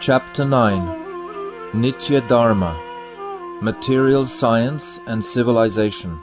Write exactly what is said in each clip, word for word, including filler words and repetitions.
Chapter nine. Nitya Dharma, Material Science and Civilization.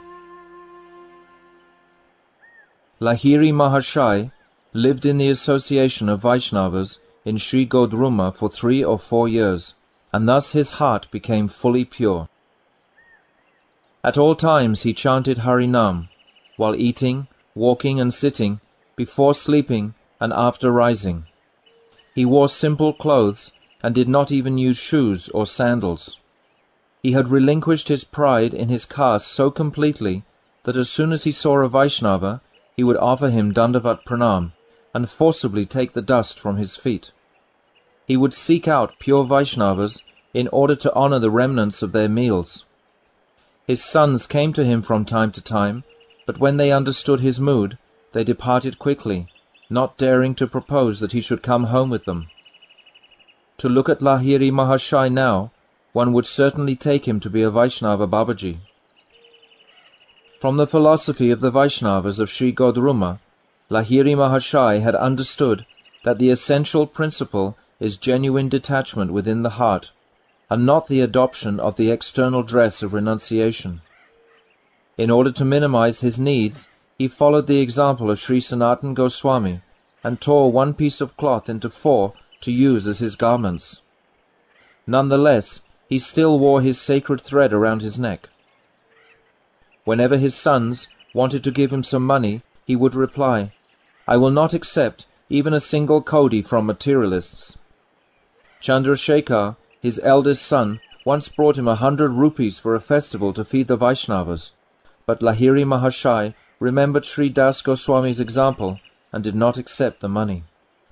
Lahiri Mahashai lived in the association of Vaishnavas in Sri Godruma for three or four years, and thus his heart became fully pure. At all times he chanted Harinam, while eating, walking and sitting, before sleeping and after rising. He wore simple clothes and did not even use shoes or sandals. He had relinquished his pride in his caste so completely that as soon as he saw a Vaishnava, he would offer him Dandavat Pranam and forcibly take the dust from his feet. He would seek out pure Vaishnavas in order to honor the remnants of their meals. His sons came to him from time to time, but when they understood his mood, they departed quickly, not daring to propose that he should come home with them. To look at Lahiri Mahashai now, one would certainly take him to be a Vaishnava Babaji. From the philosophy of the Vaishnavas of Sri Godruma, Lahiri Mahashai had understood that the essential principle is genuine detachment within the heart, and not the adoption of the external dress of renunciation. In order to minimize his needs, he followed the example of Sri Sanatana Goswami and tore one piece of cloth into four to use as his garments. Nonetheless, he still wore his sacred thread around his neck. Whenever his sons wanted to give him some money, he would reply, "I will not accept even a single kodi from materialists." Chandrasekhar, his eldest son, once brought him a hundred rupees for a festival to feed the Vaishnavas, but Lahiri Mahashai remembered Sri Das Goswami's example and did not accept the money.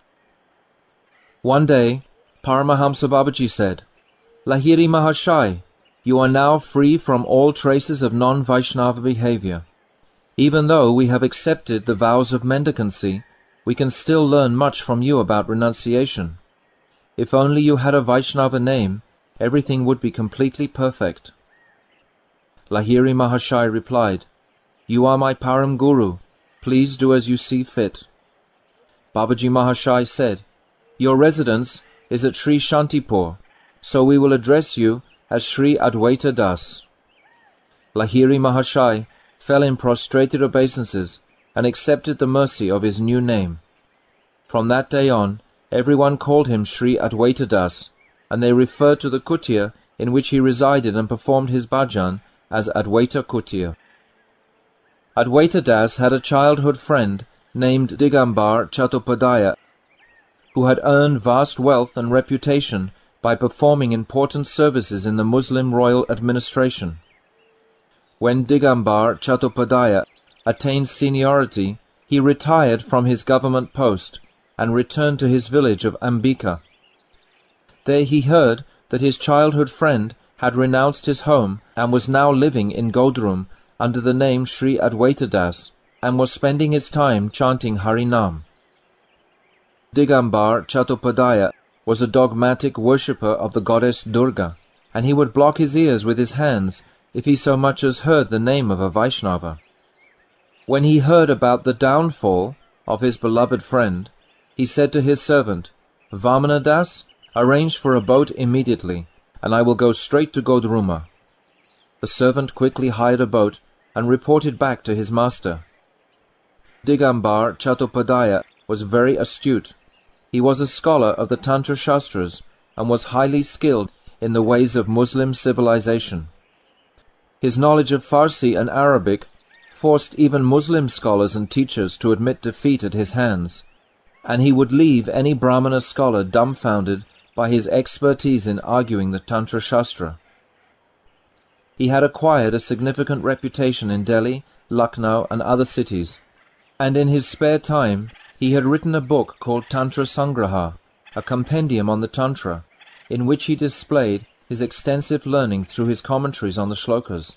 One day, Paramahamsa Babaji said, "Lahiri Mahashai, you are now free from all traces of non-Vaishnava behavior. Even though we have accepted the vows of mendicancy, we can still learn much from you about renunciation. If only you had a Vaishnava name, everything would be completely perfect." Lahiri Mahashai replied, "You are my Param Guru. Please do as you see fit." Babaji Mahashai said, "Your residence is at Sri Shantipur, so we will address you as Sri Adwaita Das." Lahiri Mahashai fell in prostrated obeisances and accepted the mercy of his new name. From that day on, everyone called him Sri Adwaita Das, and they referred to the kutia in which he resided and performed his bhajan as Adwaita Kutia. Adwaita Das had a childhood friend named Digambar Chattopadhyaya, who had earned vast wealth and reputation by performing important services in the Muslim royal administration. When Digambar Chattopadhyaya attained seniority, he retired from his government post and returned to his village of Ambika. There he heard that his childhood friend had renounced his home and was now living in Godrum under the name Sri Adwaita Das, and was spending his time chanting Harinam. Digambar Chattopadhyaya was a dogmatic worshipper of the goddess Durga, and he would block his ears with his hands if he so much as heard the name of a Vaishnava. When he heard about the downfall of his beloved friend, he said to his servant, "Vamana Das, arrange for a boat immediately, and I will go straight to Godruma." The servant quickly hired a boat and reported back to his master. Digambar Chattopadhyaya was very astute. He was a scholar of the Tantra Shastras and was highly skilled in the ways of Muslim civilization. His knowledge of Farsi and Arabic forced even Muslim scholars and teachers to admit defeat at his hands, and he would leave any Brahmana scholar dumbfounded by his expertise in arguing the Tantra Shastra. He had acquired a significant reputation in Delhi, Lucknow, and other cities, and in his spare time he had written a book called Tantra Sangraha, a compendium on the Tantra, in which he displayed his extensive learning through his commentaries on the shlokas.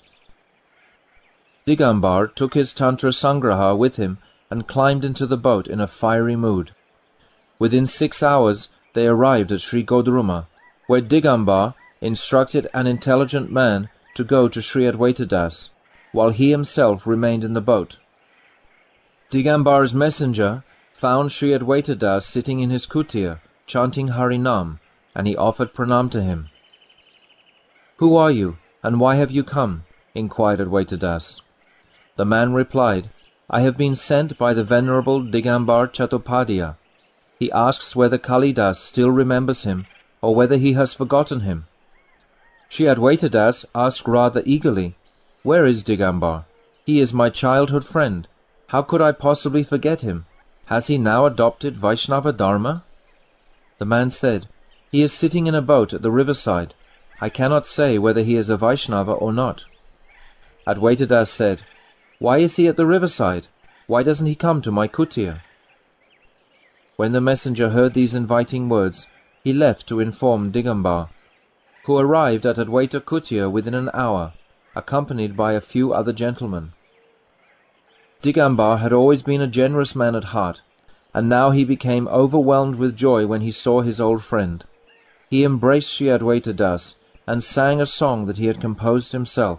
Digambar took his Tantra Sangraha with him and climbed into the boat in a fiery mood. Within six hours they arrived at Sri Godruma, where Digambar instructed an intelligent man to go to Sri Adwaita Das, while he himself remained in the boat. Digambar's messenger found Sri Adwaita Das sitting in his kutia, chanting Harinam, and he offered pranam to him. "Who are you, and why have you come?" inquired Adwaita Das. The man replied, "I have been sent by the venerable Digambar Chattopadhyaya. He asks whether Kalidas still remembers him, or whether he has forgotten him." Shri Adwaita Das asked rather eagerly, "Where is Digambar? He is my childhood friend. How could I possibly forget him? Has he now adopted Vaishnava Dharma?" The man said, "He is sitting in a boat at the riverside. I cannot say whether he is a Vaishnava or not." Adwaita Das said, "Why is he at the riverside? Why doesn't he come to my kutir?" When the messenger heard these inviting words, he left to inform Digambar, who arrived at Adwaita kutir within an hour, accompanied by a few other gentlemen. Digambar had always been a generous man at heart, and now he became overwhelmed with joy when he saw his old friend. He embraced Shri Adwaita Das and sang a song that he had composed himself.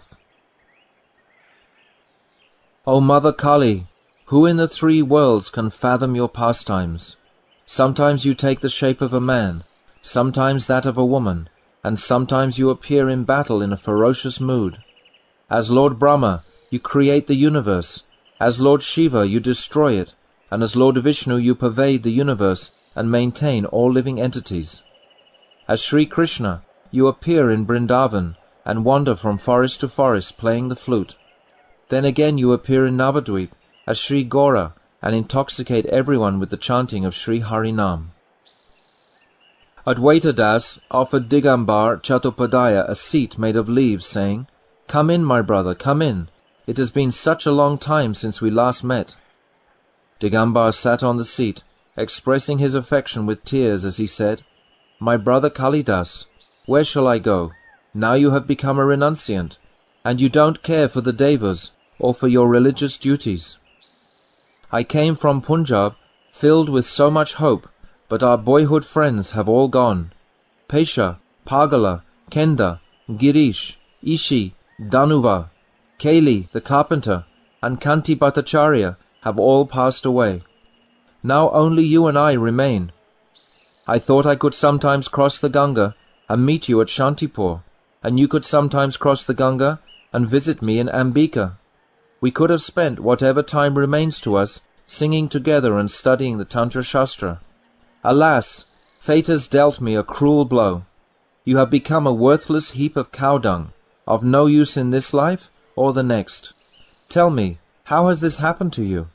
O Mother Kali, who in the three worlds can fathom your pastimes? Sometimes you take the shape of a man, sometimes that of a woman, and sometimes you appear in battle in a ferocious mood. As Lord Brahma, you create the universe. As Lord Shiva, you destroy it, and as Lord Vishnu, you pervade the universe and maintain all living entities. As Sri Krishna, you appear in Vrindavan and wander from forest to forest playing the flute. Then again you appear in Navadvip as Sri Gora and intoxicate everyone with the chanting of Sri Harinam. Adwaita Das offered Digambar Chattopadhyaya a seat made of leaves, saying, "Come in, my brother, come in. It has been such a long time since we last met." Digambar sat on the seat, expressing his affection with tears as he said, "My brother Kalidas, where shall I go? Now you have become a renunciant, and you don't care for the devas or for your religious duties. I came from Punjab filled with so much hope, but our boyhood friends have all gone. Pesha, Pagala, Kenda, Girish, Ishi, Danuva, Kali, the carpenter, and Kanti Bhattacharya have all passed away. Now only you and I remain. I thought I could sometimes cross the Ganga and meet you at Shantipur, and you could sometimes cross the Ganga and visit me in Ambika. We could have spent whatever time remains to us singing together and studying the Tantra Shastra. Alas, fate has dealt me a cruel blow. You have become a worthless heap of cow dung, of no use in this life or the next. Tell me, how has this happened to you?"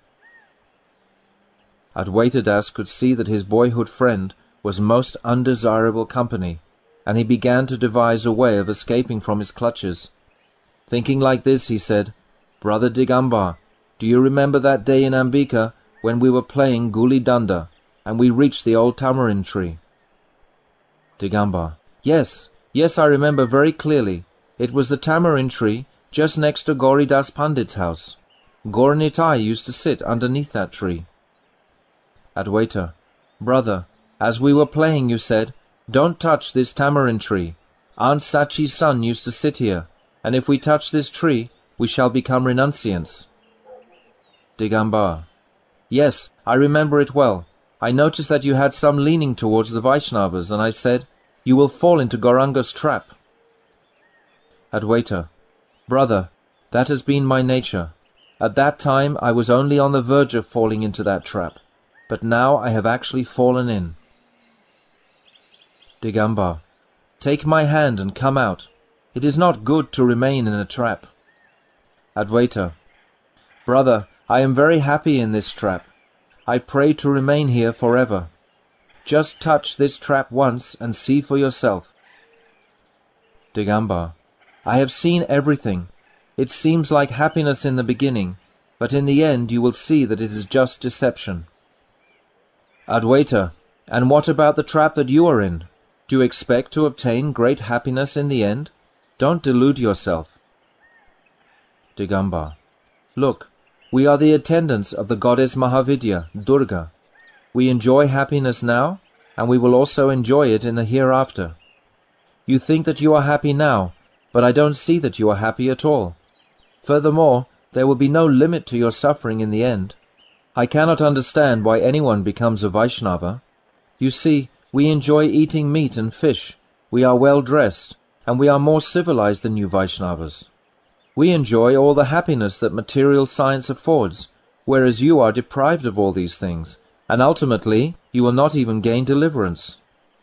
Adwaita Das could see that his boyhood friend was most undesirable company, and he began to devise a way of escaping from his clutches. Thinking like this, he said, "Brother Digambar, do you remember that day in Ambika when we were playing Guli Danda, and we reached the old tamarind tree?" Digambar: Yes, yes, I remember very clearly. It was the tamarind tree just next to Gauridas Pandit's house. Gauranitai used to sit underneath that tree. Adwaita: Brother, as we were playing you said, "Don't touch this tamarind tree. Aunt Sachi's son used to sit here, and if we touch this tree, we shall become renunciants." Digambar: Yes, I remember it well. I noticed that you had some leaning towards the Vaishnavas, and I said, "You will fall into Gauranga's trap." Adwaita: Brother, that has been my nature. At that time I was only on the verge of falling into that trap, but now I have actually fallen in. Digambar: Take my hand and come out. It is not good to remain in a trap. Adwaita: Brother, I am very happy in this trap. I pray to remain here forever. Just touch this trap once and see for yourself. Digambar: I have seen everything. It seems like happiness in the beginning, but in the end you will see that it is just deception. Adwaita: And what about the trap that you are in? Do you expect to obtain great happiness in the end? Don't delude yourself. Digambar: Look, we are the attendants of the goddess Mahavidya, Durga. We enjoy happiness now, and we will also enjoy it in the hereafter. You think that you are happy now, but I don't see that you are happy at all. Furthermore, there will be no limit to your suffering in the end. I cannot understand why anyone becomes a Vaishnava. You see, We enjoy eating meat and fish, we are well dressed, and we are more civilized than you Vaishnavas. We enjoy all the happiness that material science affords, whereas you are deprived of all these things, and ultimately you will not even gain deliverance.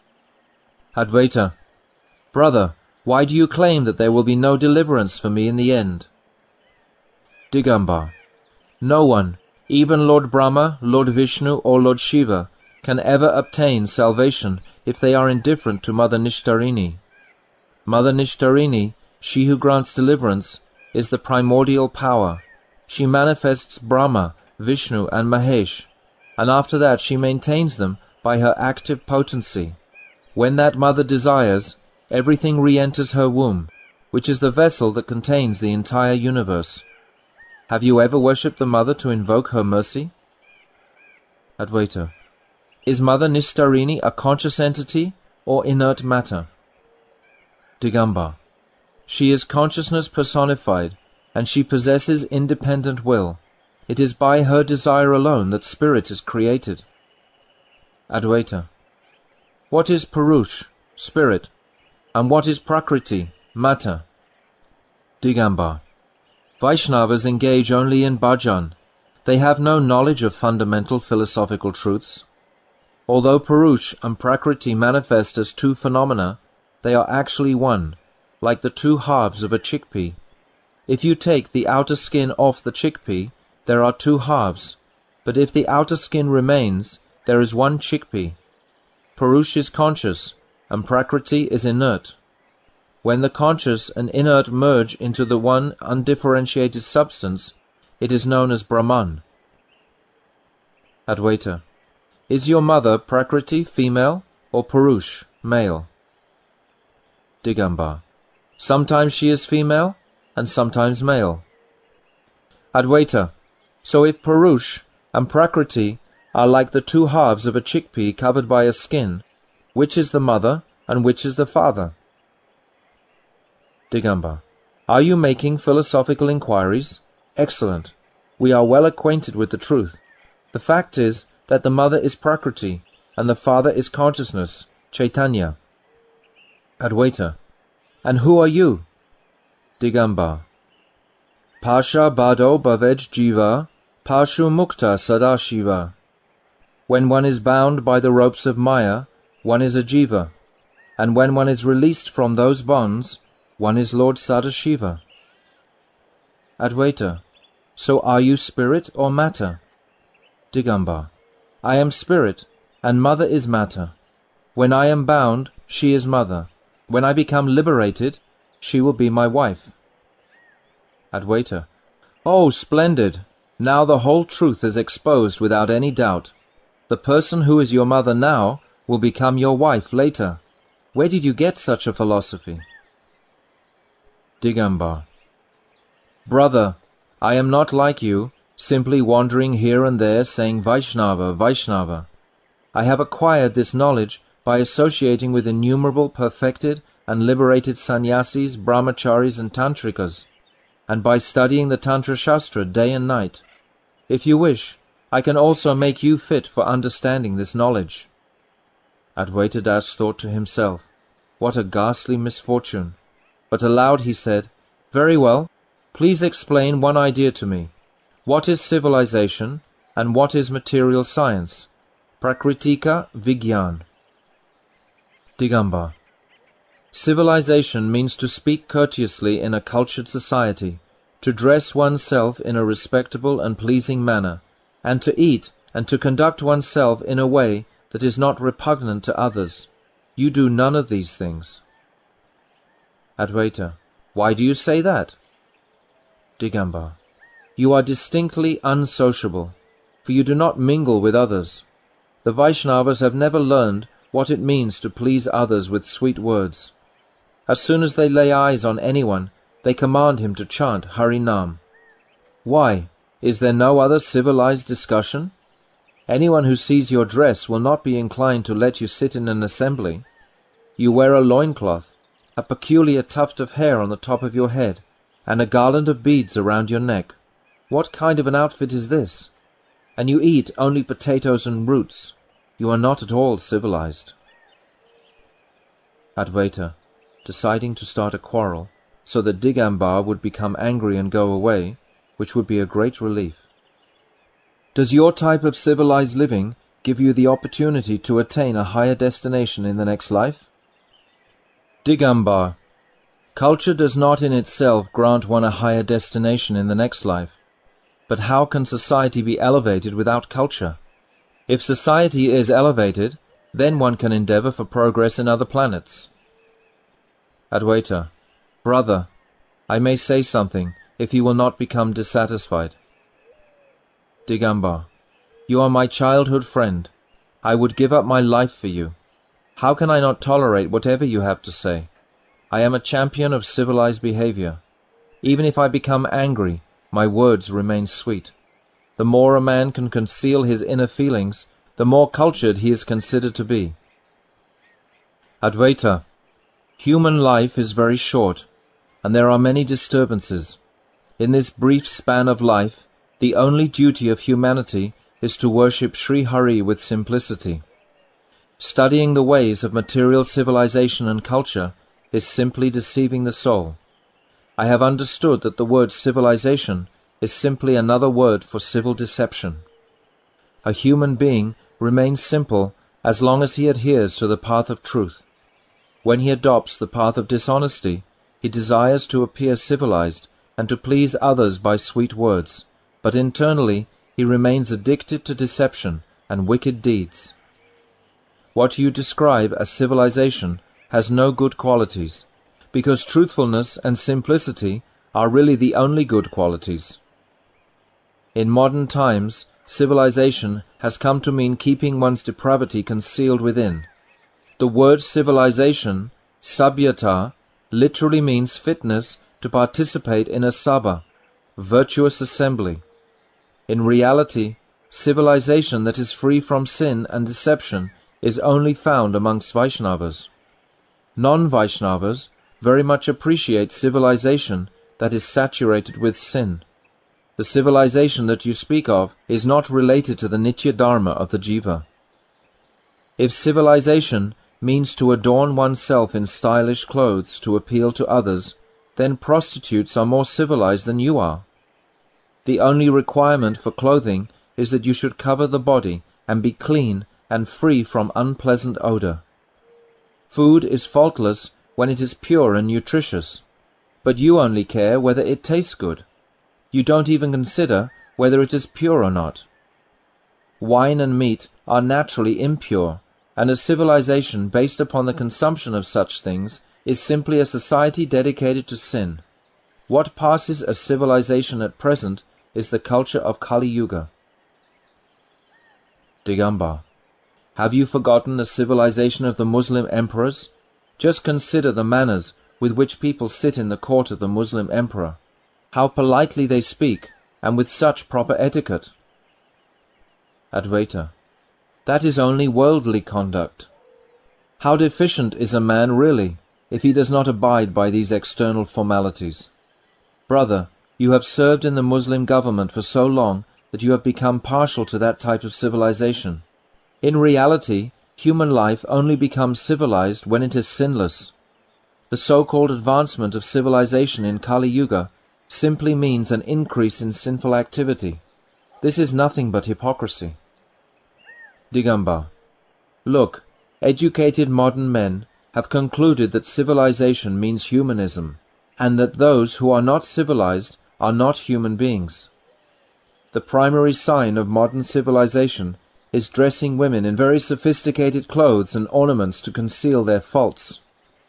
Advaita: Brother, why do you claim that there will be no deliverance for me in the end? Digambar: No one, even Lord Brahma, Lord Vishnu, or Lord Shiva, can ever obtain salvation if they are indifferent to Mother Nishtarini. Mother Nishtarini, she who grants deliverance, is the primordial power. She manifests Brahma, Vishnu, and Mahesh, and after that she maintains them by her active potency. When that mother desires, everything re-enters her womb, which is the vessel that contains the entire universe. Have you ever worshipped the mother to invoke her mercy? Advaita: Is Mother Nishtarini a conscious entity or inert matter? Digambar: She is consciousness personified, and she possesses independent will. It is by her desire alone that spirit is created. Advaita: What is Purush, spirit, and what is Prakriti, matter? Digambar: Vaishnavas engage only in bhajan. They have no knowledge of fundamental philosophical truths. Although Purush and Prakriti manifest as two phenomena, they are actually one, like the two halves of a chickpea. If you take the outer skin off the chickpea, there are two halves, but if the outer skin remains, there is one chickpea. Purush is conscious, and Prakriti is inert. When the conscious and inert merge into the one undifferentiated substance, it is known as Brahman. Advaita: Is your mother Prakriti female or Purush male? Digambar: Sometimes she is female and sometimes male. Advaita: So if Purush and Prakriti are like the two halves of a chickpea covered by a skin, which is the mother and which is the father? Digambar: Are you making philosophical inquiries? Excellent. We are well acquainted with the truth. The fact is that the mother is Prakriti and the father is consciousness, Chaitanya. Advaita: And who are you? Digambar: Pasha Bado Bhavaj Jiva, Pashu Mukta Sadashiva. When one is bound by the ropes of Maya, one is a jiva, and when one is released from those bonds, one is Lord Sadashiva. Advaita: So are you spirit or matter? Digambar: I am spirit, and mother is matter. When I am bound, she is mother. When I become liberated, she will be my wife. Advaita: Oh, splendid! Now the whole truth is exposed without any doubt. The person who is your mother now will become your wife later. Where did you get such a philosophy? Digambar: Brother, I am not like you, simply wandering here and there saying Vaishnava, Vaishnava. I have acquired this knowledge by associating with innumerable perfected and liberated sannyasis, brahmacharis, and tantrikas, and by studying the Tantra Shastra day and night. If you wish, I can also make you fit for understanding this knowledge. Advaita Das thought to himself, What a ghastly misfortune! But aloud he said, Very well, please explain one idea to me. What is civilization, and what is material science? Prakritika Vigyan. Digambar: Civilization means to speak courteously in a cultured society, to dress oneself in a respectable and pleasing manner, and to eat and to conduct oneself in a way that is not repugnant to others. You do none of these things. Advaita: Why do you say that? Digambar: You are distinctly unsociable, for you do not mingle with others. The Vaishnavas have never learned what it means to please others with sweet words. As soon as they lay eyes on anyone, they command him to chant Hari Nam. Why? Is there no other civilized discussion? Anyone who sees your dress will not be inclined to let you sit in an assembly. You wear a loincloth, a peculiar tuft of hair on the top of your head, and a garland of beads around your neck. What kind of an outfit is this? And you eat only potatoes and roots. You are not at all civilized. Advaita, deciding to start a quarrel, so that Digambar would become angry and go away, which would be a great relief. Does your type of civilized living give you the opportunity to attain a higher destination in the next life? Digambar, culture does not in itself grant one a higher destination in the next life. But how can society be elevated without culture? If society is elevated, then one can endeavor for progress in other planets. Advaita, brother, I may say something, if you will not become dissatisfied. Digambar, you are my childhood friend. I would give up my life for you. How can I not tolerate whatever you have to say? I am a champion of civilized behavior. Even if I become angry, my words remain sweet. The more a man can conceal his inner feelings, the more cultured he is considered to be. Advaita, human life is very short, and there are many disturbances. In this brief span of life, the only duty of humanity is to worship Sri Hari with simplicity. Studying the ways of material civilization and culture is simply deceiving the soul. I have understood that the word civilization is simply another word for civil deception. A human being remains simple as long as he adheres to the path of truth. When he adopts the path of dishonesty, he desires to appear civilized and to please others by sweet words, but internally he remains addicted to deception and wicked deeds. What you describe as civilization has no good qualities, because truthfulness and simplicity are really the only good qualities. In modern times, civilization has come to mean keeping one's depravity concealed within. The word civilization, sabhyata, literally means fitness to participate in a sabha, virtuous assembly. In reality, civilization that is free from sin and deception is only found amongst Vaishnavas. Non-Vaishnavas very much appreciate civilization that is saturated with sin. The civilization that you speak of is not related to the Nitya Dharma of the Jiva. If civilization means to adorn oneself in stylish clothes to appeal to others, then prostitutes are more civilized than you are. The only requirement for clothing is that you should cover the body and be clean and free from unpleasant odor. Food is faultless when it is pure and nutritious, but you only care whether it tastes good. You don't even consider whether it is pure or not. Wine and meat are naturally impure, and a civilization based upon the consumption of such things is simply a society dedicated to sin. What passes as civilization at present is the culture of Kali Yuga. Digambar, have you forgotten the civilization of the Muslim emperors? Just consider the manners with which people sit in the court of the Muslim emperor. How politely they speak, and with such proper etiquette. Advaita, that is only worldly conduct. How deficient is a man really, if he does not abide by these external formalities? Brother, you have served in the Muslim government for so long that you have become partial to that type of civilization. In reality, human life only becomes civilized when it is sinless. The so-called advancement of civilization in Kali Yuga simply means an increase in sinful activity. This is nothing but hypocrisy. Digambar, look, educated modern men have concluded that civilization means humanism, and that those who are not civilized are not human beings. The primary sign of modern civilization is dressing women in very sophisticated clothes and ornaments to conceal their faults.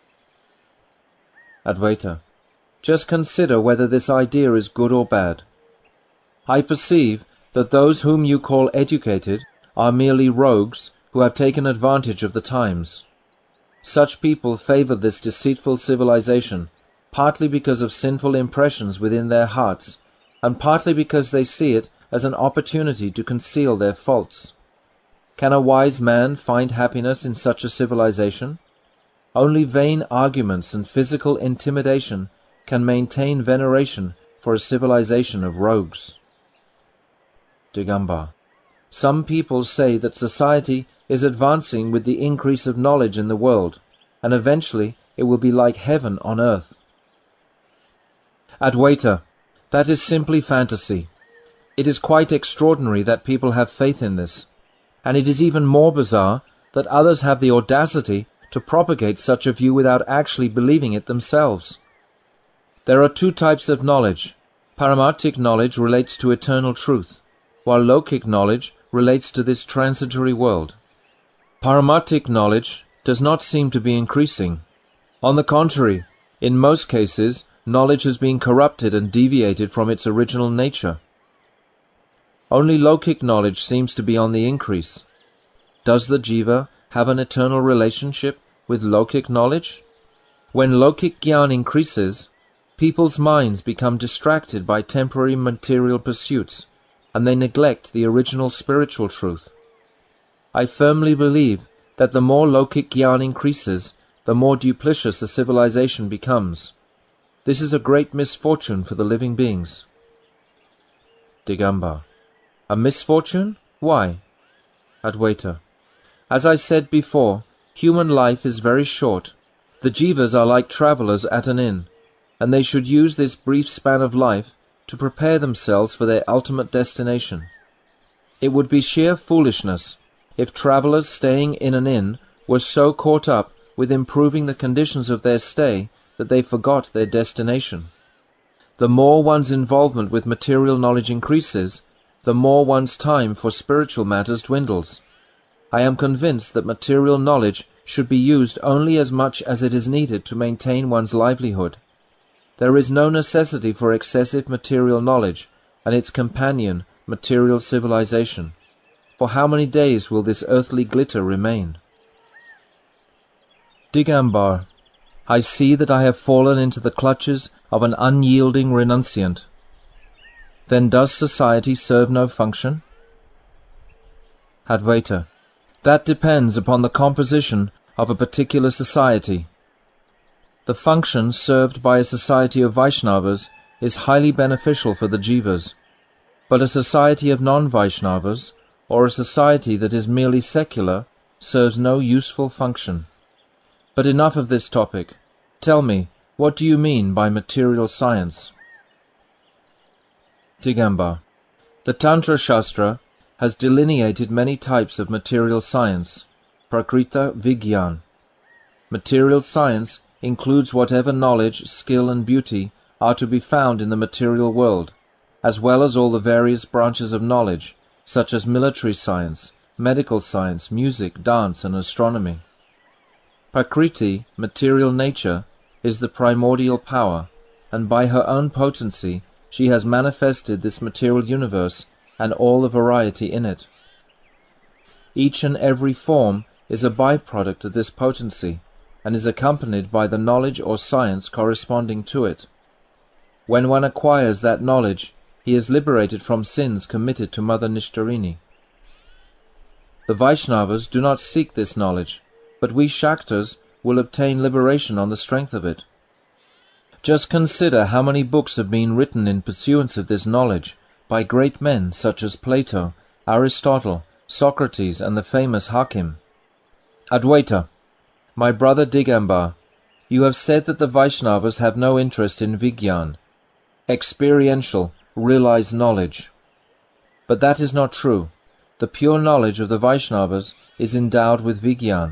Advaita, just consider whether this idea is good or bad. I perceive that those whom you call educated are merely rogues who have taken advantage of the times. Such people favor this deceitful civilization, partly because of sinful impressions within their hearts, and partly because they see it as an opportunity to conceal their faults. Can a wise man find happiness in such a civilization? Only vain arguments and physical intimidation can maintain veneration for a civilization of rogues. Digambar, some people say that society is advancing with the increase of knowledge in the world, and eventually it will be like heaven on earth. Advaita, that is simply fantasy. It is quite extraordinary that people have faith in this, and it is even more bizarre that others have the audacity to propagate such a view without actually believing it themselves. There are two types of knowledge. Paramartic knowledge relates to eternal truth, while Lokic knowledge relates to this transitory world. Paramartic knowledge does not seem to be increasing. On the contrary, in most cases, knowledge has been corrupted and deviated from its original nature. Only Lokic knowledge seems to be on the increase. Does the jiva have an eternal relationship with Lokic knowledge? When Lokic Gyan increases, people's minds become distracted by temporary material pursuits, and they neglect the original spiritual truth. I firmly believe that the more Lokic Gyan increases, the more duplicitous a civilization becomes. This is a great misfortune for the living beings. Digambar. A misfortune? Why? Advaita. As I said before, human life is very short. The jivas are like travellers at an inn, and they should use this brief span of life to prepare themselves for their ultimate destination. It would be sheer foolishness if travellers staying in an inn were so caught up with improving the conditions of their stay that they forgot their destination. The more one's involvement with material knowledge increases, the more one's time for spiritual matters dwindles. I am convinced that material knowledge should be used only as much as it is needed to maintain one's livelihood. There is no necessity for excessive material knowledge and its companion, material civilization. For how many days will this earthly glitter remain? Digambar. I see that I have fallen into the clutches of an unyielding renunciant. Then does society serve no function? Advaita. That depends upon the composition of a particular society. The function served by a society of Vaishnavas is highly beneficial for the jivas, but a society of non-Vaishnavas, or a society that is merely secular, serves no useful function. But enough of this topic. Tell me, what do you mean by material science? Digambar. The Tantra Shastra has delineated many types of material science, Prakriti Vigyan. Material science includes whatever knowledge, skill and beauty are to be found in the material world, as well as all the various branches of knowledge, such as military science, medical science, music, dance and astronomy. Prakriti, material nature, is the primordial power, and by her own potency she has manifested this material universe and all the variety in it. Each and every form is a byproduct of this potency, and is accompanied by the knowledge or science corresponding to it. When one acquires that knowledge, he is liberated from sins committed to Mother Nishtarini. The Vaishnavas do not seek this knowledge, but we Shaktas will obtain liberation on the strength of it. Just consider how many books have been written in pursuance of this knowledge by great men such as Plato, Aristotle, Socrates and the famous Hakim. Advaita. My brother Digambar, you have said that the Vaishnavas have no interest in Vigyan, experiential, realized knowledge. But that is not true. The pure knowledge of the Vaishnavas is endowed with Vigyan.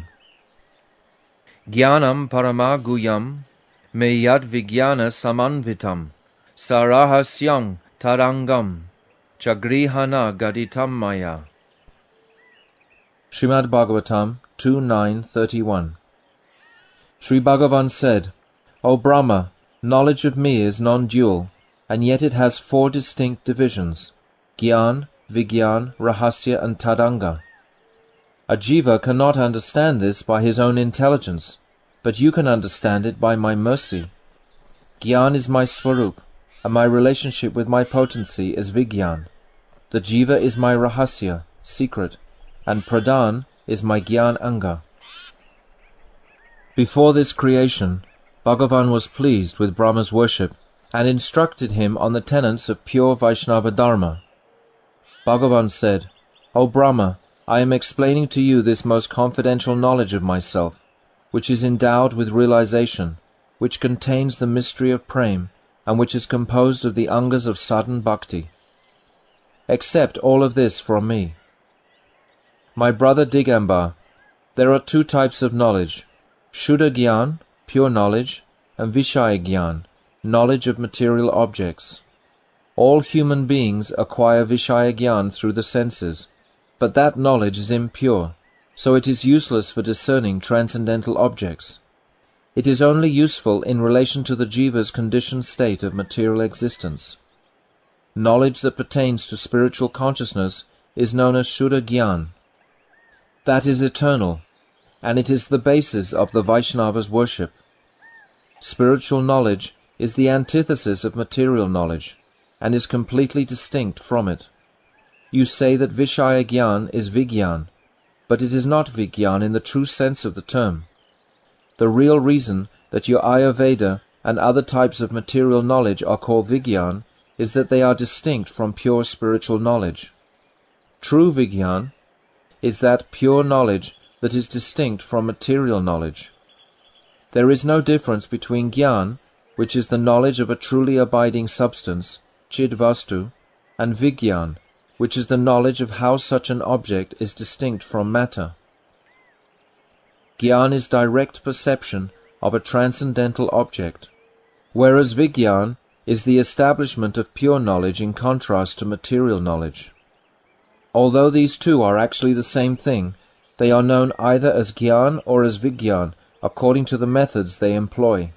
Jnanam paramaguyam me yad Vigyana samanvitam sarahasyam tarangam chagrihana gaditam maya. Srimad Bhagavatam two nine thirty-one. Sri Bhagavan said, O Brahma, knowledge of me is non-dual, and yet it has four distinct divisions, Gyan, Vigyan, Rahasya and Tadanga. A jiva cannot understand this by his own intelligence, but you can understand it by my mercy. Gyan is my Svarup, and my relationship with my potency is Vigyan. The jiva is my Rahasya, secret, and Pradhan is my Gyan Anga. Before this creation, Bhagavan was pleased with Brahma's worship and instructed him on the tenets of pure Vaishnava Dharma. Bhagavan said, O Brahma, I am explaining to you this most confidential knowledge of myself, which is endowed with realization, which contains the mystery of Prem, and which is composed of the angas of sadhan bhakti. Accept all of this from me. My brother Digambar, there are two types of knowledge, Shuddha Gyan, pure knowledge, and Vishaya Gyan, knowledge of material objects. All human beings acquire Vishaya Gyan through the senses, but that knowledge is impure, so it is useless for discerning transcendental objects. It is only useful in relation to the jiva's conditioned state of material existence. Knowledge that pertains to spiritual consciousness is known as Shuddha Gyan. That is eternal, and it is the basis of the Vaishnava's worship. Spiritual knowledge is the antithesis of material knowledge, and is completely distinct from it. You say that Vishaya Gyan is Vigyan, but it is not Vigyan in the true sense of the term. The real reason that your Ayurveda and other types of material knowledge are called Vigyan is that they are distinct from pure spiritual knowledge. True Vigyan is that pure knowledge that is distinct from material knowledge. There is no difference between Gyan, which is the knowledge of a truly abiding substance, Chidvastu, and Vigyan, which is the knowledge of how such an object is distinct from matter. Gyan is direct perception of a transcendental object, whereas Vigyan is the establishment of pure knowledge in contrast to material knowledge. Although these two are actually the same thing, they are known either as Gyan or as Vigyan according to the methods they employ.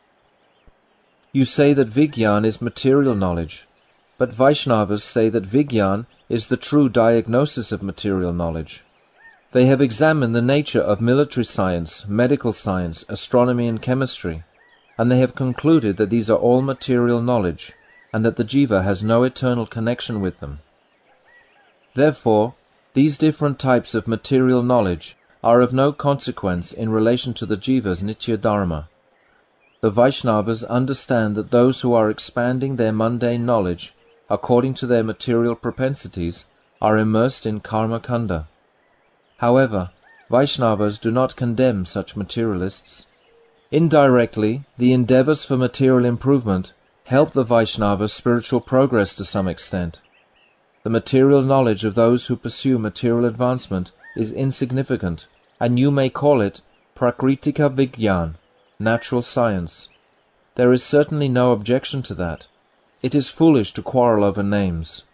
You say that Vigyan is material knowledge, but Vaishnavas say that Vigyan is the true diagnosis of material knowledge. They have examined the nature of military science, medical science, astronomy and chemistry, and they have concluded that these are all material knowledge, and that the jiva has no eternal connection with them. Therefore, these different types of material knowledge are of no consequence in relation to the jiva's nitya dharma. The Vaishnavas understand that those who are expanding their mundane knowledge according to their material propensities are immersed in karma kanda. However, Vaishnavas do not condemn such materialists. Indirectly, the endeavors for material improvement help the Vaishnava's spiritual progress to some extent. The material knowledge of those who pursue material advancement is insignificant, and you may call it Prakritika Vigyan, natural science. There is certainly no objection to that. It is foolish to quarrel over names.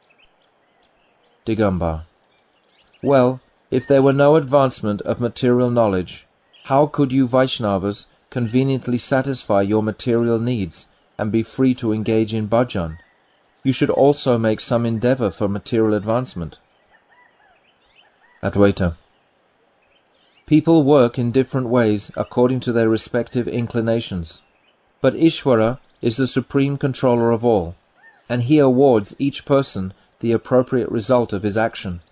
Digambar. Well, if there were no advancement of material knowledge, how could you Vaishnavas conveniently satisfy your material needs and be free to engage in bhajan? You should also make some endeavor for material advancement. Advaita. People work in different ways according to their respective inclinations, but Ishvara is the supreme controller of all, and he awards each person the appropriate result of his action.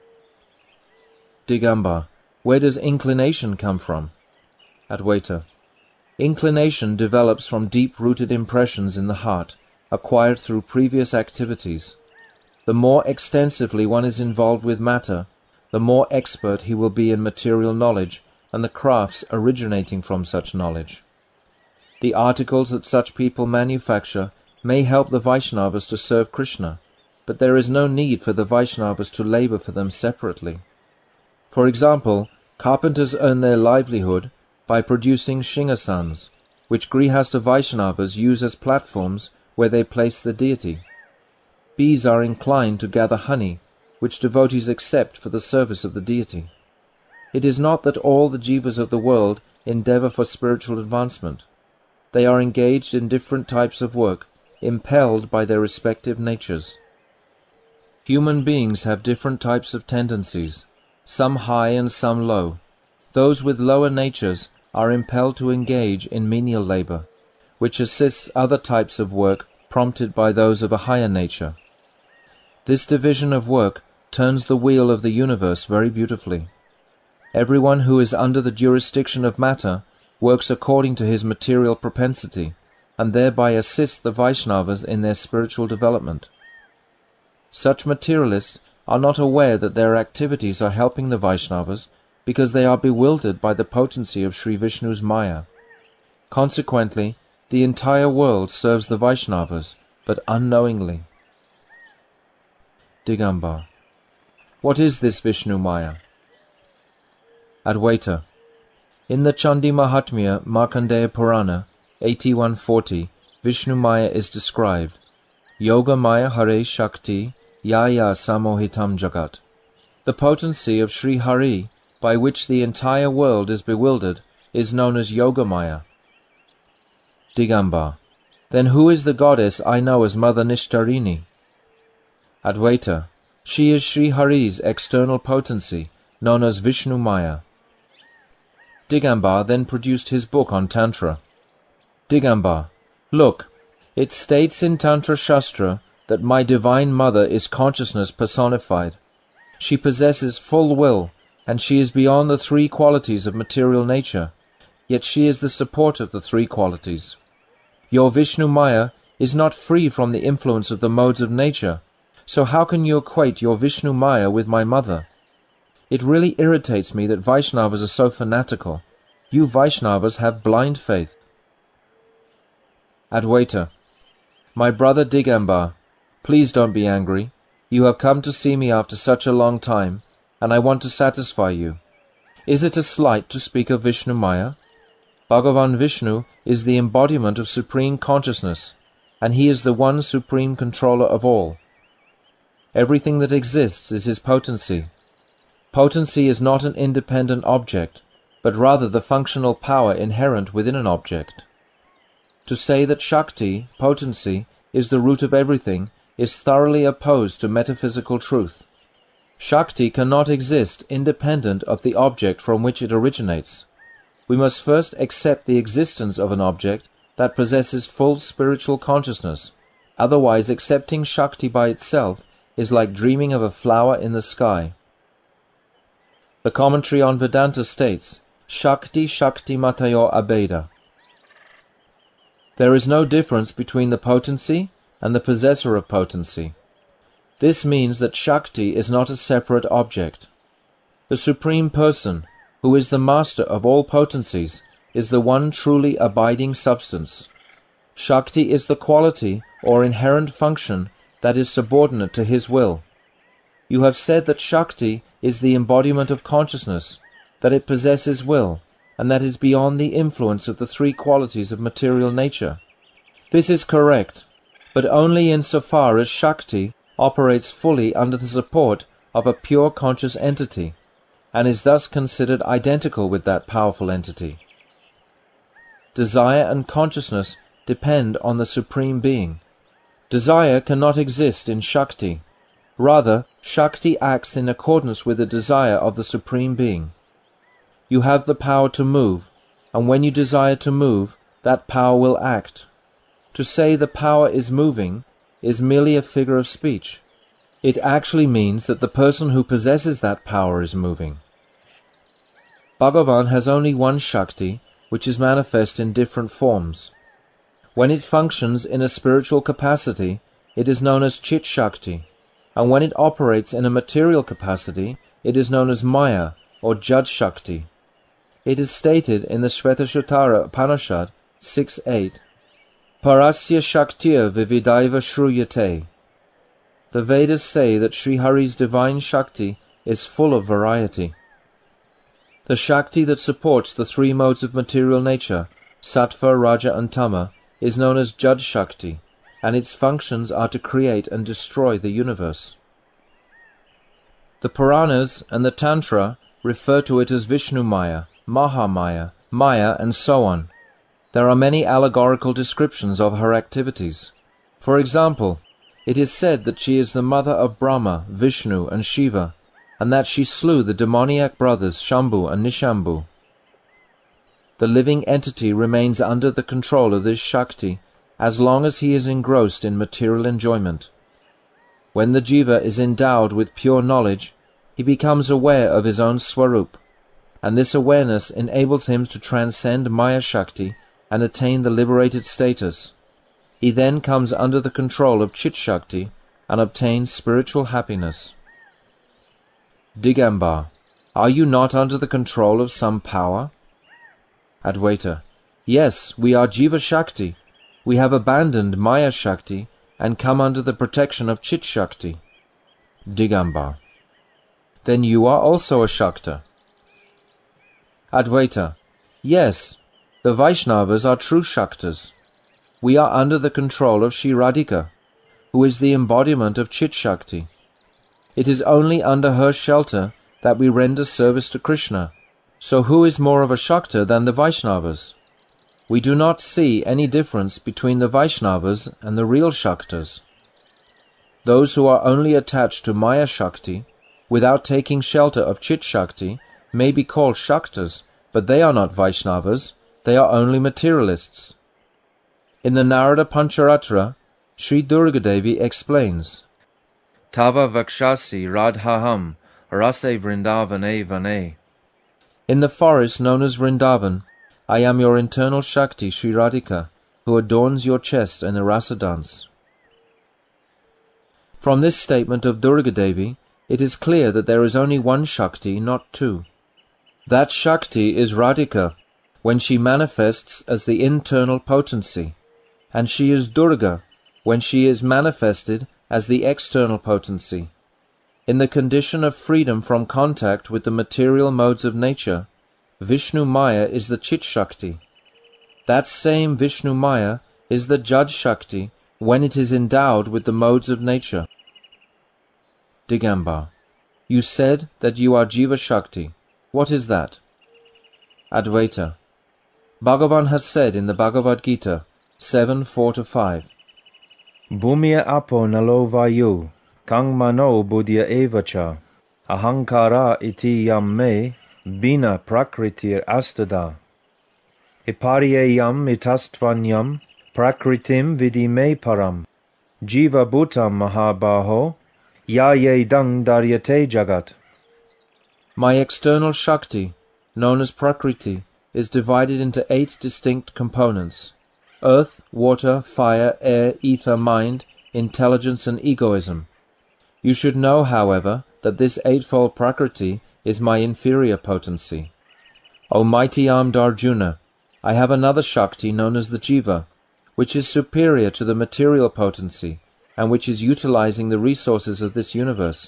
Digambar. Where does inclination come from? Advaita. Inclination develops from deep-rooted impressions in the heart, acquired through previous activities. The more extensively one is involved with matter, the more expert he will be in material knowledge and the crafts originating from such knowledge. The articles that such people manufacture may help the Vaishnavas to serve Krishna, but there is no need for the Vaishnavas to labor for them separately. For example, carpenters earn their livelihood by producing shingasans, which Grihastha Vaishnavas use as platforms where they place the deity. Bees are inclined to gather honey, which devotees accept for the service of the deity. It is not that all the jivas of the world endeavor for spiritual advancement. They are engaged in different types of work, impelled by their respective natures. Human beings have different types of tendencies, some high and some low. Those with lower natures are impelled to engage in menial labor, which assists other types of work prompted by those of a higher nature. This division of work turns the wheel of the universe very beautifully. Everyone who is under the jurisdiction of matter works according to his material propensity, and thereby assists the Vaishnavas in their spiritual development. Such materialists are not aware that their activities are helping the Vaishnavas because they are bewildered by the potency of Sri Vishnu's Maya. Consequently, the entire world serves the Vaishnavas, but unknowingly. Digambar. What is this Vishnu Maya? Advaita. In the Chandi Mahatmya Markandeya Purana, eighty-one forty, Vishnu Maya is described. Yoga Maya Hare Shakti Yaya Samohitam Jagat. The potency of Sri Hari, by which the entire world is bewildered, is known as Yoga Maya. Digambar. Then who is the goddess I know as Mother Nishtarini? Advaita. She is Sri Hari's external potency, known as Vishnu Maya. Digambar then produced his book on Tantra. Digambar. Look, it states in Tantra Shastra that my Divine Mother is consciousness personified. She possesses full will, and she is beyond the three qualities of material nature, yet she is the support of the three qualities. Your Vishnu Maya is not free from the influence of the modes of nature, so how can you equate your Vishnu Maya with my mother? It really irritates me that Vaishnavas are so fanatical. You Vaishnavas have blind faith. Advaita. My brother Digambar, please don't be angry. You have come to see me after such a long time, and I want to satisfy you. Is it a slight to speak of Vishnu Maya? Bhagavan Vishnu is the embodiment of supreme consciousness, and he is the one supreme controller of all. Everything that exists is his potency. Potency is not an independent object, but rather the functional power inherent within an object. To say that Shakti, potency, is the root of everything is thoroughly opposed to metaphysical truth. Shakti cannot exist independent of the object from which it originates. We must first accept the existence of an object that possesses full spiritual consciousness, otherwise accepting Shakti by itself is like dreaming of a flower in the sky. The commentary on Vedanta states, Shakti Shakti Matayo Abeda. There is no difference between the potency and the possessor of potency. This means that Shakti is not a separate object. The Supreme Person, who is the master of all potencies, is the one truly abiding substance. Shakti is the quality or inherent function that is subordinate to his will. You have said that Shakti is the embodiment of consciousness, that it possesses will, and that is beyond the influence of the three qualities of material nature. This is correct, but only insofar as Shakti operates fully under the support of a pure conscious entity, and is thus considered identical with that powerful entity. Desire and consciousness depend on the Supreme Being. Desire cannot exist in Shakti. Rather, Shakti acts in accordance with the desire of the Supreme Being. You have the power to move, and when you desire to move, that power will act. To say the power is moving is merely a figure of speech. It actually means that the person who possesses that power is moving. Bhagavan has only one Shakti, which is manifest in different forms. When it functions in a spiritual capacity, it is known as Chit Shakti, and when it operates in a material capacity, it is known as Maya, or Jad Shakti. It is stated in the Shvetashvatara Upanishad six eight, Parasya Shaktir Vividaiva Shruyate. The Vedas say that Sri Hari's divine Shakti is full of variety. The Shakti that supports the three modes of material nature, Sattva, Raja and Tama, is known as Jad Shakti, and its functions are to create and destroy the universe. The Puranas and the Tantra refer to it as Vishnu Maya, Mahamaya, Maya, and so on. There are many allegorical descriptions of her activities. For example, it is said that she is the mother of Brahma, Vishnu, and Shiva, and that she slew the demoniac brothers Shambhu and Nishambhu. The living entity remains under the control of this Shakti as long as he is engrossed in material enjoyment. When the jiva is endowed with pure knowledge, he becomes aware of his own Swarup, and this awareness enables him to transcend Maya Shakti and attain the liberated status. He then comes under the control of Chit Shakti and obtains spiritual happiness. Digambar. Are you not under the control of some power? Advaita: Yes, we are Jiva Shakti. We have abandoned Maya Shakti and come under the protection of Chit Shakti. Digambar: Then you are also a Shakta. Advaita: Yes, the Vaishnavas are true Shaktas. We are under the control of Shri Radhika, who is the embodiment of Chit Shakti. It is only under her shelter that we render service to Krishna. So who is more of a Shakta than the Vaishnavas? We do not see any difference between the Vaishnavas and the real Shaktas. Those who are only attached to Maya Shakti, without taking shelter of Chit Shakti, may be called Shaktas, but they are not Vaishnavas, they are only materialists. In the Narada Pancharatra, Sri Durgadevi explains, Tava Vakshasi Radhaham Rase Vrindavane Vane. In the forest known as Vrindavan, I am your internal Shakti, Sri Radhika, who adorns your chest in the rasa dance. From this statement of Durgadevi, it is clear that there is only one Shakti, not two. That Shakti is Radhika, when she manifests as the internal potency, and she is Durga, when she is manifested as the external potency. In the condition of freedom from contact with the material modes of nature, Vishnu Maya is the Chit Shakti. That same Vishnu Maya is the Jad Shakti when it is endowed with the modes of nature. Digambar: You said that you are Jiva Shakti. What is that? Advaita: Bhagavan has said in the Bhagavad Gita seven four to five, Bhumya apo nalo vayu kang mano buddhya evacha ahankara iti yam me bina prakritir astada iparye yam itastvanyam prakritim vidi me param jiva bhutam mahabaho yaye dang daryate jagat. My external Shakti, known as Prakriti, is divided into eight distinct components: earth, water, fire, air, ether, mind, intelligence, and egoism. You should know, however, that this eightfold Prakriti is my inferior potency. O mighty-armed Arjuna, I have another Shakti known as the Jiva, which is superior to the material potency, and which is utilizing the resources of this universe.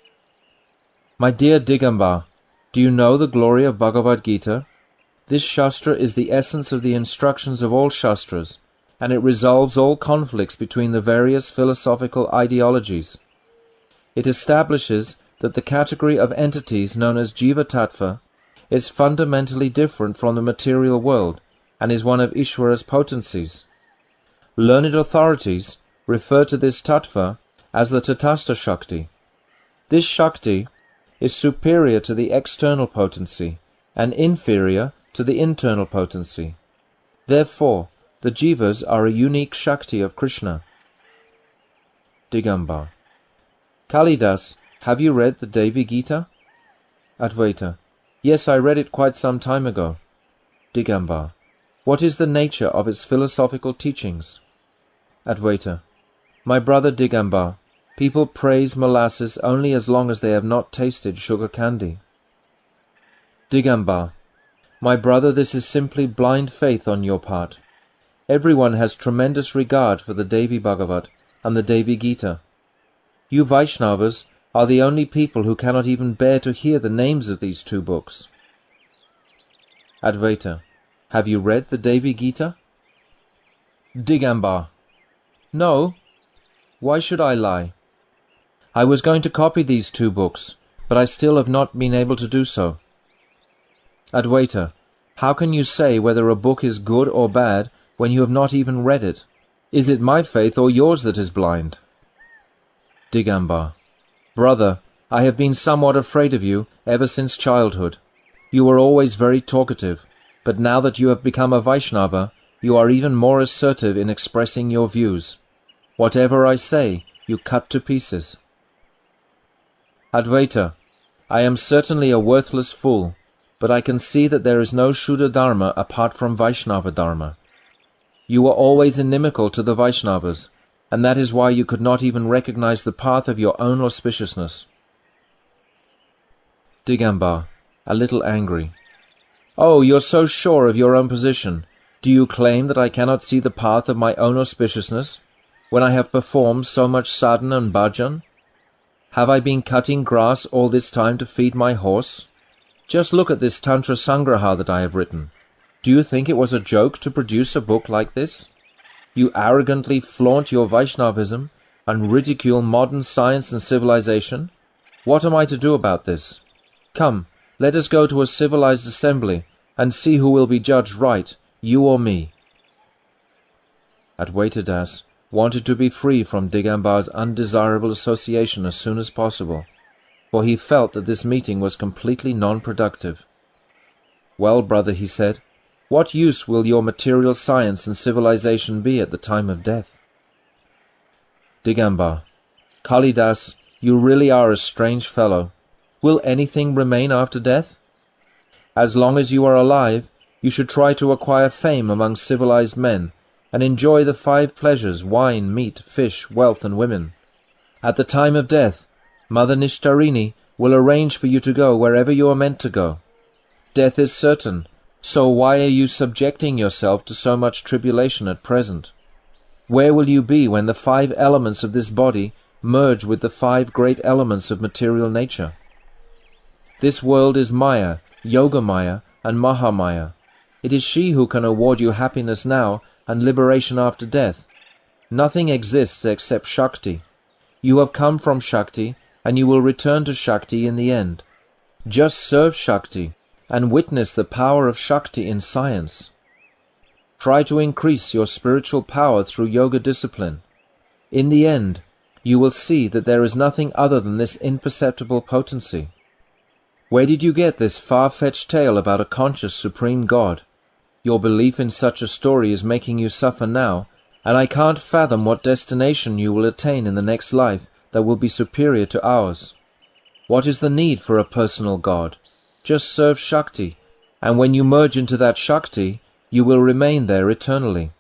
My dear Digambar, do you know the glory of Bhagavad Gita? This Shastra is the essence of the instructions of all Shastras, and it resolves all conflicts between the various philosophical ideologies. It establishes that the category of entities known as Jiva Tattva is fundamentally different from the material world, and is one of Ishvara's potencies. Learned authorities refer to this Tattva as the Tatastha Shakti. This Shakti is superior to the external potency, and inferior to the internal potency. Therefore, the Jivas are a unique Shakti of Krishna. Digambar: Kalidas, have you read the Devi Gita? Advaita: Yes, I read it quite some time ago. Digambar: What is the nature of its philosophical teachings? Advaita: My brother Digambar, people praise molasses only as long as they have not tasted sugar candy. Digambar: My brother, this is simply blind faith on your part. Everyone has tremendous regard for the Devi Bhagavat and the Devi Gita. You Vaishnavas are the only people who cannot even bear to hear the names of these two books. Advaita: Have you read the Devi Gita? Digambar: No. Why should I lie? I was going to copy these two books, but I still have not been able to do so. Advaita: How can you say whether a book is good or bad when you have not even read it? Is it my faith or yours that is blind? Digambar: Brother, I have been somewhat afraid of you ever since childhood. You were always very talkative, but now that you have become a Vaishnava, you are even more assertive in expressing your views. Whatever I say, you cut to pieces. Advaita: I am certainly a worthless fool, but I can see that there is no Shuddha Dharma apart from Vaishnava Dharma. You were always inimical to the Vaishnavas, and that is why you could not even recognize the path of your own auspiciousness. Digambar, a little angry. Oh, you're so sure of your own position. Do you claim that I cannot see the path of my own auspiciousness, when I have performed so much sadhana and bhajan? Have I been cutting grass all this time to feed my horse? Just look at this Tantra Sangraha that I have written. Do you think it was a joke to produce a book like this? You arrogantly flaunt your Vaishnavism and ridicule modern science and civilization. What am I to do about this? Come, let us go to a civilized assembly and see who will be judged right, you or me. Adwaita Das wanted to be free from Digambar's undesirable association as soon as possible, for he felt that this meeting was completely non-productive. Well, brother, he said, what use will your material science and civilization be at the time of death? Digambar, Kalidas, you really are a strange fellow. Will anything remain after death? As long as you are alive, you should try to acquire fame among civilized men, and enjoy the five pleasures, wine, meat, fish, wealth, and women. At the time of death, Mother Nishtarini will arrange for you to go wherever you are meant to go. Death is certain, so why are you subjecting yourself to so much tribulation at present? Where will you be when the five elements of this body merge with the five great elements of material nature? This world is Maya, Yoga Maya, and Mahamaya. It is she who can award you happiness now and liberation after death. Nothing exists except Shakti. You have come from Shakti, and you will return to Shakti in the end. Just serve Shakti, and witness the power of Shakti in science. Try to increase your spiritual power through yoga discipline. In the end, you will see that there is nothing other than this imperceptible potency. Where did you get this far-fetched tale about a conscious Supreme God? Your belief in such a story is making you suffer now, and I can't fathom what destination you will attain in the next life that will be superior to ours. What is the need for a personal God? Just serve Shakti, and when you merge into that Shakti, you will remain there eternally.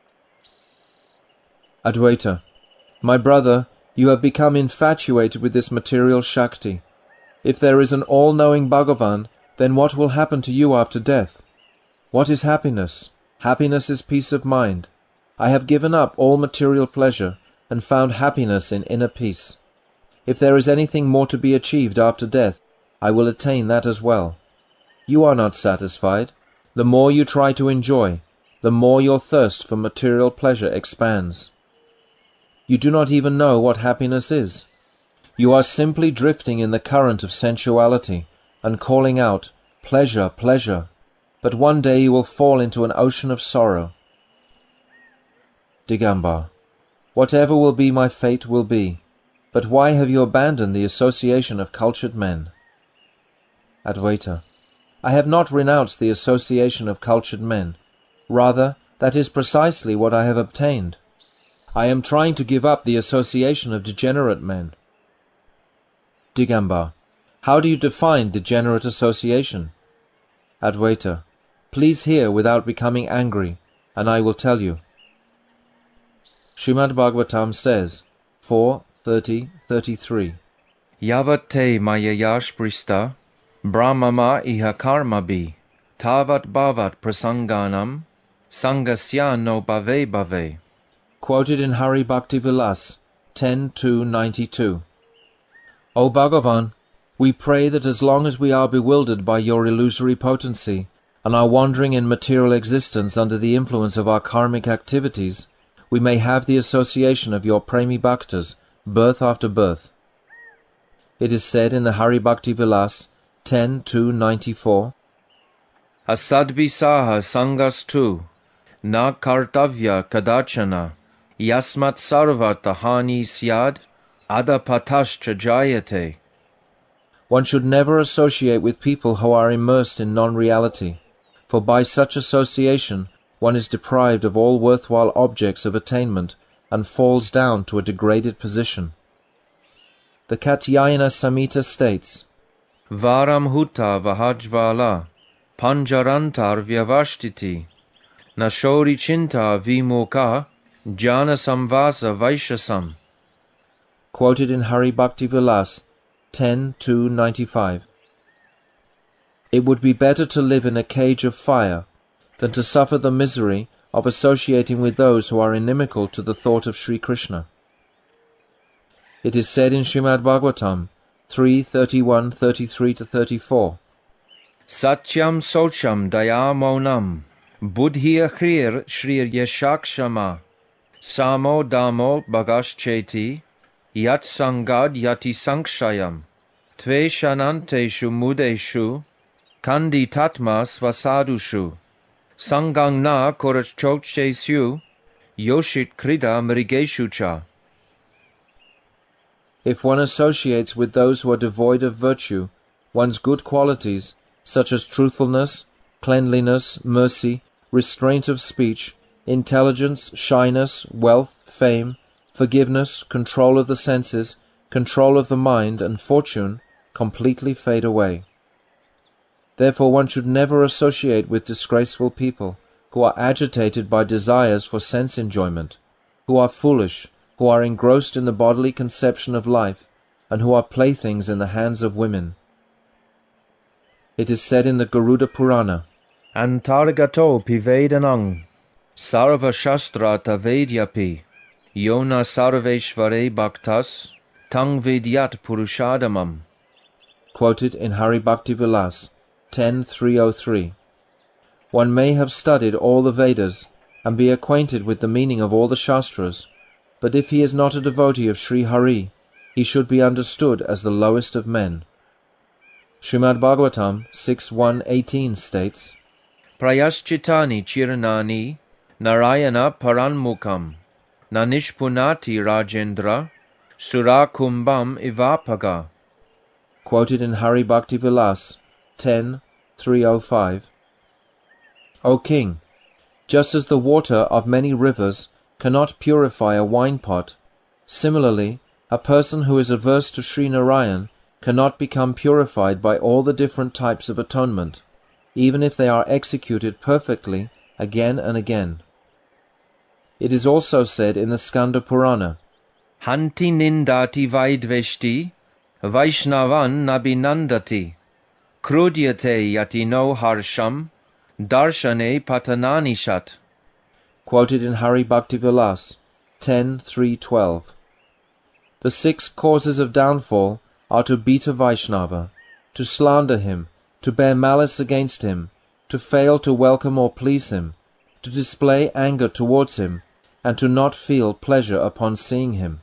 Adwaita, my brother, you have become infatuated with this material Shakti. If there is an all-knowing Bhagavan, then what will happen to you after death? What is happiness? Happiness is peace of mind. I have given up all material pleasure and found happiness in inner peace. If there is anything more to be achieved after death, I will attain that as well. You are not satisfied. The more you try to enjoy, the more your thirst for material pleasure expands. You do not even know what happiness is. You are simply drifting in the current of sensuality and calling out, pleasure, pleasure, but one day you will fall into an ocean of sorrow. Digambar, whatever will be my fate will be, but why have you abandoned the association of cultured men? Adwaita, I have not renounced the association of cultured men. Rather, that is precisely what I have obtained. I am trying to give up the association of degenerate men. Digambar, how do you define degenerate association? Adwaita, please hear without becoming angry, and I will tell you. Srimad Bhagavatam says, four thirty thirty-three, Yavat te mayayash prista, brahmama iha karma bi, tavat bhavat prasanganam, sangasya no bhave bhave. Quoted in Hari Bhakti Vilas, ten two ninety-two. O Bhagavan, we pray that as long as we are bewildered by your illusory potency, and are wandering in material existence under the influence of our karmic activities, we may have the association of your Premi Bhaktas, birth after birth. It is said in the Hari Bhakti Vilas, ten two ninety-four, Asadvisaha sangastu, na kartavya kadachana, yasmat sarvata hani syad, adapatascha jayate. One should never associate with people who are immersed in non-reality, for by such association one is deprived of all worthwhile objects of attainment and falls down to a degraded position. The Katyayana Samhita states, Varam huta vahajvala, panjarantar vyavashtiti, nashori chinta vimoka, jana samvasa vaishasam. Quoted in Hari Bhakti Vilas, ten two ninety-five. It would be better to live in a cage of fire than to suffer the misery of associating with those who are inimical to the thought of Sri Krishna. It is said in Srimad Bhagavatam three thirty-one, thirty-three to thirty-four, Satyam Socham Daya Maunam Buddhi Ahrir Shri Yashakshama Samo Damo Bhagascheti Yat Sangad Yati Sankshayam Tve Shananteshu Mudeshu Kandi Tatmas Vasadushu Sangang Na Korachokcheshu Yoshit Krida Mrigeshu Cha. If one associates with those who are devoid of virtue, one's good qualities, such as truthfulness, cleanliness, mercy, restraint of speech, intelligence, shyness, wealth, fame, forgiveness, control of the senses, control of the mind, and fortune, completely fade away. Therefore one should never associate with disgraceful people, who are agitated by desires for sense enjoyment, who are foolish, who are engrossed in the bodily conception of life, and who are playthings in the hands of women. It is said in the Garuda Purana, Antargato Pivedanang Sarva Shastrata Vedyapi Yona Sarveshvare Bhaktas Tang Vidyat Purushadamam. Quoted in Hari Bhakti Vilas ten three oh three. One may have studied all the Vedas and be acquainted with the meaning of all the Shastras, but if he is not a devotee of Sri Hari, he should be understood as the lowest of men. Srimad Bhagavatam six one eighteen states, Prayaschitani Chiranani Narayana Paranmukam Nanishpunati Rajendra Surakumbam Ivapaga. Quoted in Hari Bhakti Vilas ten three oh five. O King, just as the water of many rivers cannot purify a wine pot, similarly, a person who is averse to Sri Narayan cannot become purified by all the different types of atonement, even if they are executed perfectly again and again. It is also said in the Skanda Purana, Hanti nindati vaidveshti, Vaishnavan nabinandati, Krudyate yati no harsham, Darshane patanani shat. Quoted in Hari Bhakti Vilas ten three twelve. The six causes of downfall are to beat a Vaishnava, to slander him, to bear malice against him, to fail to welcome or please him, to display anger towards him, and to not feel pleasure upon seeing him.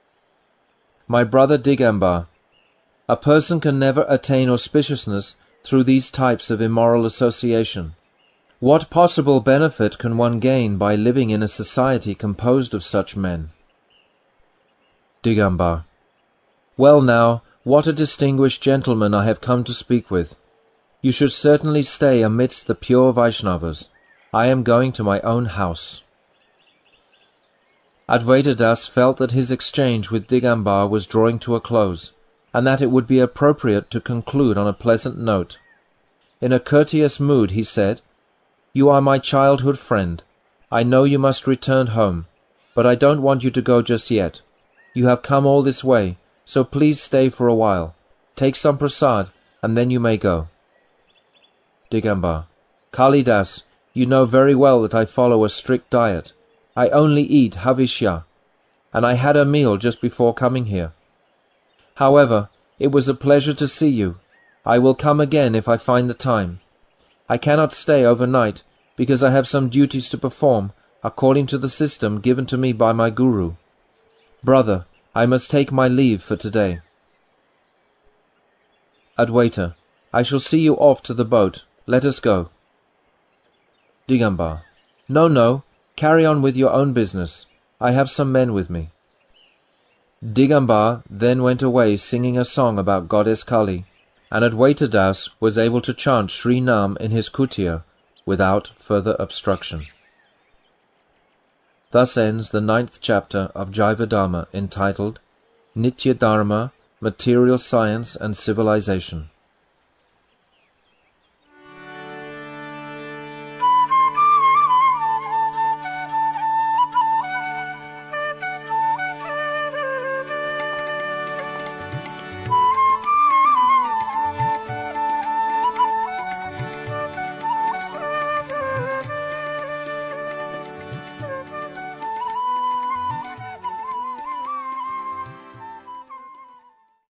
My brother Digambar, a person can never attain auspiciousness through these types of immoral association. What possible benefit can one gain by living in a society composed of such men? Digambar. Well now, what a distinguished gentleman I have come to speak with. You should certainly stay amidst the pure Vaishnavas. I am going to my own house. Advaita Das felt that his exchange with Digambar was drawing to a close, and that it would be appropriate to conclude on a pleasant note. In a courteous mood he said, You are my childhood friend. I know you must return home, but I don't want you to go just yet. You have come all this way, so please stay for a while. Take some prasad, and then you may go. Digambar. Kalidas, you know very well that I follow a strict diet. I only eat havishya, and I had a meal just before coming here. However, it was a pleasure to see you. I will come again if I find the time. I cannot stay overnight, because I have some duties to perform, according to the system given to me by my Guru. Brother, I must take my leave for today. Adwaita. I shall see you off to the boat. Let us go. Digambar. No, no. Carry on with your own business. I have some men with me. Digambar then went away singing a song about Goddess Kali, and Adwaita Das was able to chant Sri Nam in his kutir without further obstruction. Thus ends the ninth chapter of Jivadharma, entitled Nitya Dharma, Material Science and Civilization.